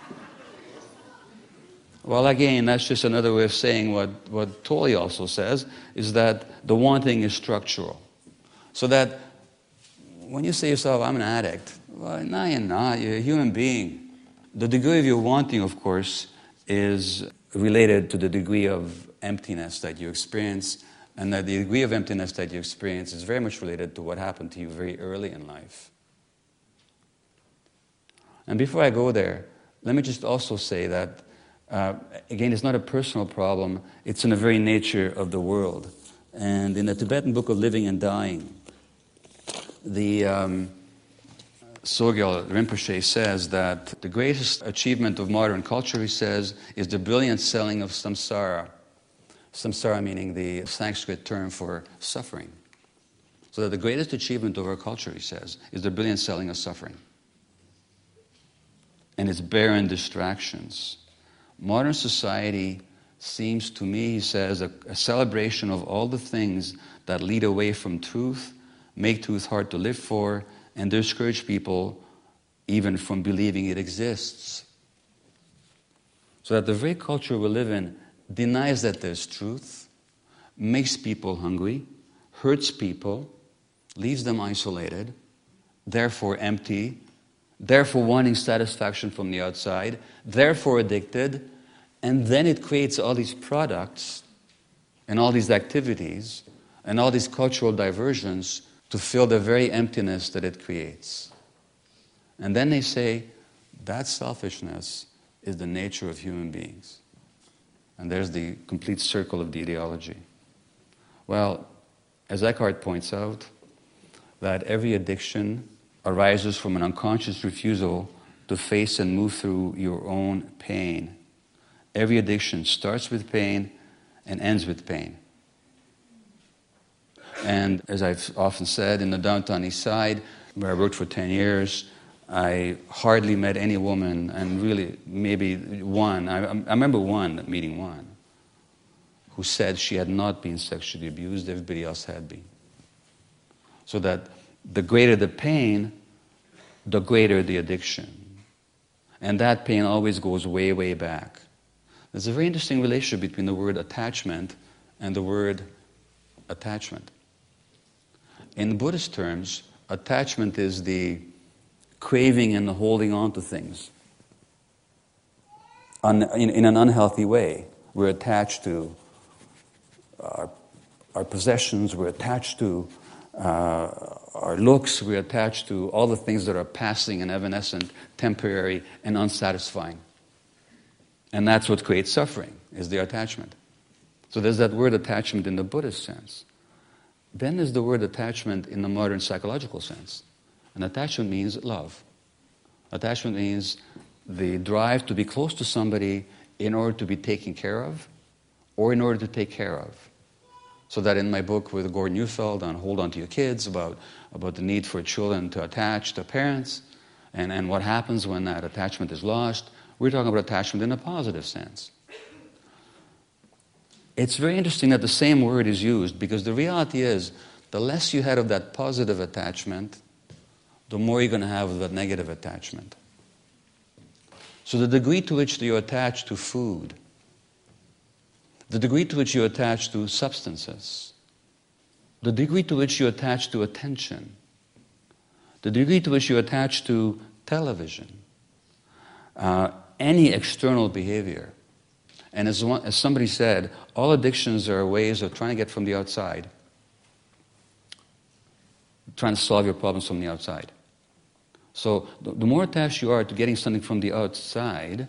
Well, again, that's just another way of saying what, what Tolle also says, is that the wanting is structural. So that when you say to yourself, I'm an addict, well, no, you're not. You're a human being. The degree of your wanting, of course, is related to the degree of emptiness that you experience, and that the degree of emptiness that you experience is very much related to what happened to you very early in life. And before I go there, let me just also say that, uh, again, it's not a personal problem, it's in the very nature of the world. And in the Tibetan Book of Living and Dying, the um, Sogyal Rinpoche says that the greatest achievement of modern culture, he says, is the brilliant selling of samsara. Samsara meaning the Sanskrit term for suffering. So that the greatest achievement of our culture, he says, is the brilliant selling of suffering. And its barren distractions. Modern society seems to me, he says, a, a celebration of all the things that lead away from truth, make truth hard to live for, and discourage people even from believing it exists. So that the very culture we live in denies that there's truth, makes people hungry, hurts people, leaves them isolated, therefore empty, therefore wanting satisfaction from the outside, therefore addicted, and then it creates all these products and all these activities and all these cultural diversions to fill the very emptiness that it creates. And then they say, that selfishness is the nature of human beings. And there's the complete circle of the ideology. Well, as Eckhart points out, that every addiction arises from an unconscious refusal to face and move through your own pain. Every addiction starts with pain and ends with pain. And as I've often said, in the downtown East Side, where I worked for ten years, I hardly met any woman, and really maybe one, I, I remember one, meeting one, who said she had not been sexually abused, everybody else had been. So that the greater the pain, the greater the addiction. And that pain always goes way, way back. There's a very interesting relationship between the word attachment and the word attachment. In Buddhist terms, attachment is the craving and the holding on to things Un, in, in an unhealthy way. We're attached to our, our possessions, we're attached to uh, our looks, we're attached to all the things that are passing and evanescent, temporary and unsatisfying. And that's what creates suffering, is the attachment. So there's that word attachment in the Buddhist sense. Then there's the word attachment in the modern psychological sense. And attachment means love. Attachment means the drive to be close to somebody in order to be taken care of or in order to take care of. So that in my book with Gordon Neufeld on Hold On to Your Kids, about, about the need for children to attach to parents and, and what happens when that attachment is lost, we're talking about attachment in a positive sense. It's very interesting that the same word is used, because the reality is the less you had of that positive attachment, the more you're going to have of that negative attachment. So the degree to which you attach to food, the degree to which you attach to substances, the degree to which you attach to attention, the degree to which you attach to television, uh, any external behavior. And as, one, as somebody said, all addictions are ways of trying to get from the outside, trying to solve your problems from the outside. So the, the more attached you are to getting something from the outside,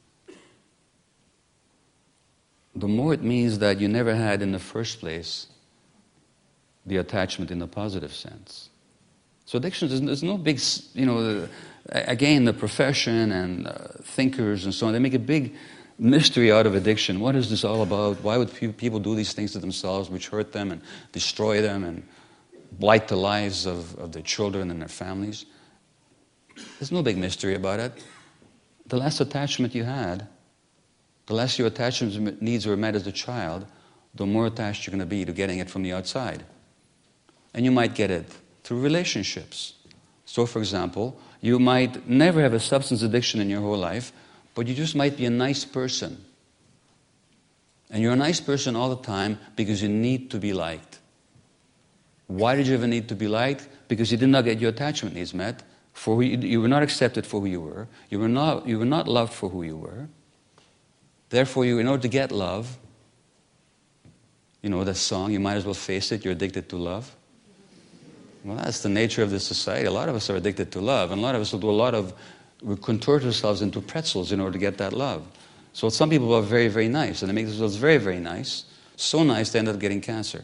the more it means that you never had in the first place the attachment in the positive sense. So addictions, there's, there's no big, you know, again, the profession and uh, thinkers and so on, they make a big mystery out of addiction. What is this all about? Why would people do these things to themselves which hurt them and destroy them and blight the lives of, of their children and their families? There's no big mystery about it. The less attachment you had, the less your attachment needs were met as a child, the more attached you're going to be to getting it from the outside. And you might get it through relationships. So, for example, you might never have a substance addiction in your whole life, but you just might be a nice person. And you're a nice person all the time because you need to be liked. Why did you ever need to be liked? Because you did not get your attachment needs met. For who you, you were not accepted for who you were. You were not, you were not loved for who you were. Therefore, you, in order to get love, you know that song, you might as well face it, you're addicted to love. Well, that's the nature of this society. A lot of us are addicted to love, and a lot of us will do a lot of, we contort ourselves into pretzels in order to get that love. So some people are very, very nice, and they make themselves very, very nice, so nice they end up getting cancer.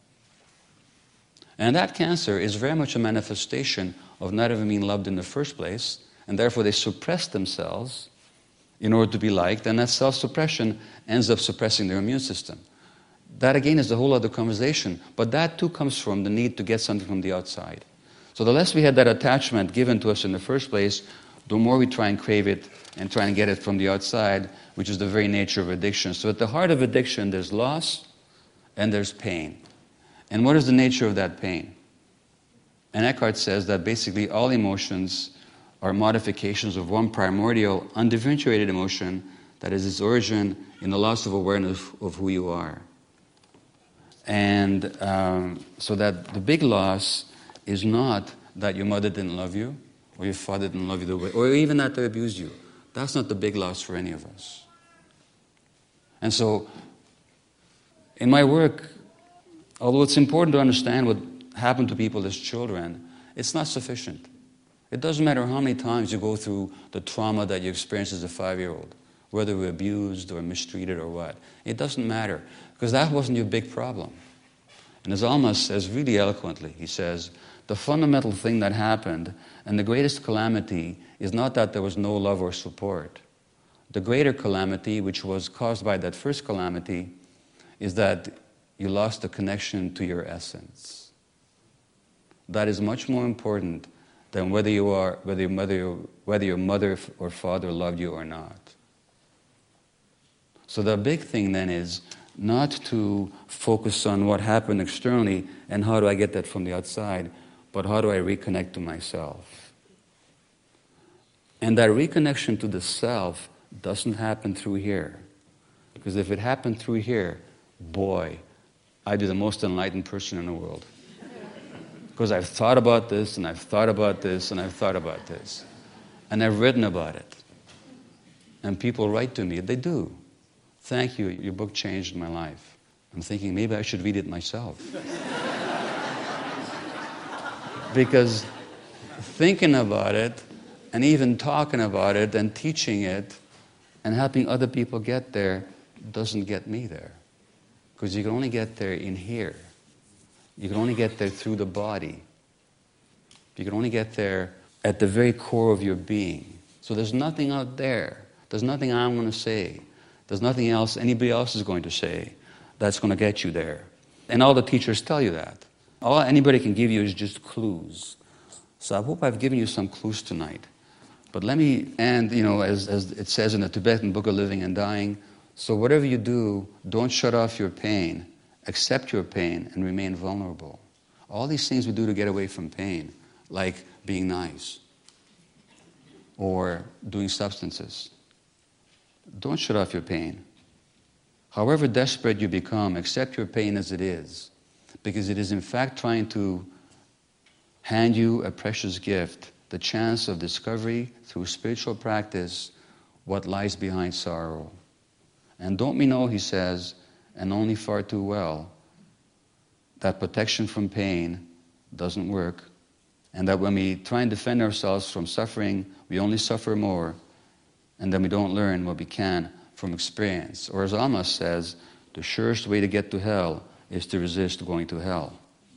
And that cancer is very much a manifestation of not having been loved in the first place, and therefore they suppress themselves in order to be liked, and that self-suppression ends up suppressing their immune system. That again is a whole other conversation, but that too comes from the need to get something from the outside. So the less we had that attachment given to us in the first place, the more we try and crave it and try and get it from the outside, which is the very nature of addiction. So at the heart of addiction, there's loss and there's pain. And what is the nature of that pain? And Eckhart says that basically all emotions are modifications of one primordial, undifferentiated emotion that is its origin in the loss of awareness of who you are. And um, so that the big loss is not that your mother didn't love you, or your father didn't love you the way, or even that they abused you. That's not the big loss for any of us. And so, in my work, although it's important to understand what happened to people as children, it's not sufficient. It doesn't matter how many times you go through the trauma that you experienced as a five-year-old, whether you were abused or mistreated or what. It doesn't matter, because that wasn't your big problem. And as Alma says really eloquently, he says, the fundamental thing that happened and the greatest calamity is not that there was no love or support. The greater calamity, which was caused by that first calamity, is that you lost the connection to your essence. That is much more important than whether you are whether whether whether your mother or father loved you or not. So the big thing then is not to focus on what happened externally and how do I get that from the outside, but how do I reconnect to myself? And that reconnection to the self doesn't happen through here. Because if it happened through here, boy, I'd be the most enlightened person in the world. Because I've thought about this, and I've thought about this, and I've thought about this. And I've written about it. And people write to me, they do. Thank you, your book changed my life. I'm thinking maybe I should read it myself. Because thinking about it, and even talking about it, and teaching it, and helping other people get there, doesn't get me there. Because you can only get there in here. You can only get there through the body. You can only get there at the very core of your being. So there's nothing out there. There's nothing I'm going to say. There's nothing else anybody else is going to say that's going to get you there. And all the teachers tell you that. All anybody can give you is just clues. So I hope I've given you some clues tonight. But let me, and you know, as, as it says in the Tibetan Book of Living and Dying, so whatever you do, don't shut off your pain. Accept your pain and remain vulnerable. All these things we do to get away from pain, like being nice or doing substances. Don't shut off your pain. However desperate you become, accept your pain as it is, because it is in fact trying to hand you a precious gift, the chance of discovery through spiritual practice what lies behind sorrow. And don't we know, he says, and only far too well, that protection from pain doesn't work, and that when we try and defend ourselves from suffering, we only suffer more, and then we don't learn what we can from experience. Or as Amos says, the surest way to get to hell is to resist going to hell.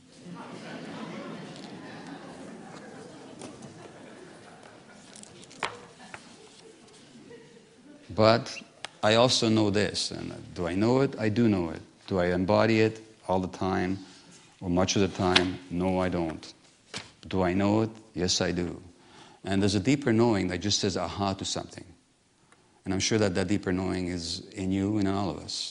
But I also know this, and do I know it? I do know it. Do I embody it all the time, or much of the time? No, I don't. Do I know it? Yes, I do. And there's a deeper knowing that just says aha to something. And I'm sure that that deeper knowing is in you and in all of us.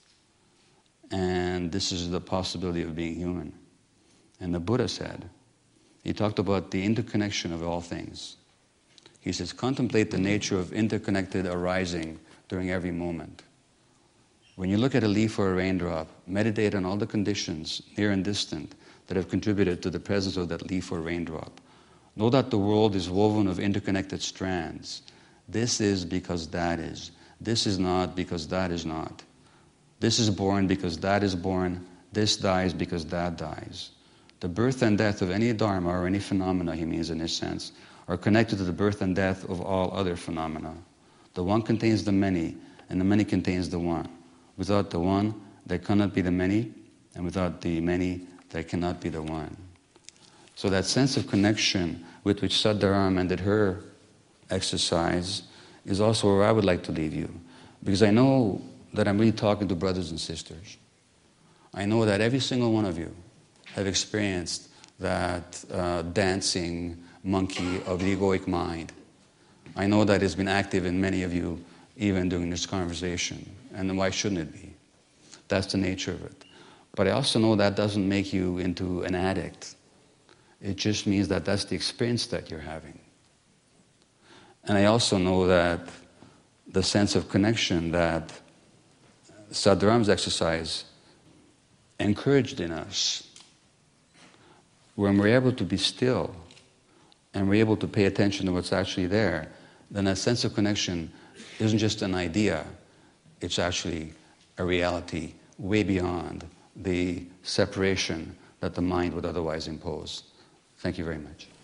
And this is the possibility of being human. And the Buddha said, he talked about the interconnection of all things. He says, contemplate the nature of interconnected arising during every moment. When you look at a leaf or a raindrop, meditate on all the conditions, near and distant, that have contributed to the presence of that leaf or raindrop. Know that the world is woven of interconnected strands. This is because that is. This is not because that is not. This is born because that is born. This dies because that dies. The birth and death of any dharma or any phenomena, he means in this sense, are connected to the birth and death of all other phenomena. The one contains the many, and the many contains the one. Without the one, there cannot be the many, and without the many, there cannot be the one. So that sense of connection with which Sadhguru ended her exercise is also where I would like to leave you. Because I know that I'm really talking to brothers and sisters. I know that every single one of you have experienced that uh, dancing monkey of the egoic mind. I know that it's been active in many of you even during this conversation. And then why shouldn't it be? That's the nature of it. But I also know that doesn't make you into an addict. It just means that that's the experience that you're having. And I also know that the sense of connection that Sadhguru's exercise encouraged in us, when we're able to be still and we're able to pay attention to what's actually there, then that sense of connection isn't just an idea, it's actually a reality way beyond the separation that the mind would otherwise impose. Thank you very much.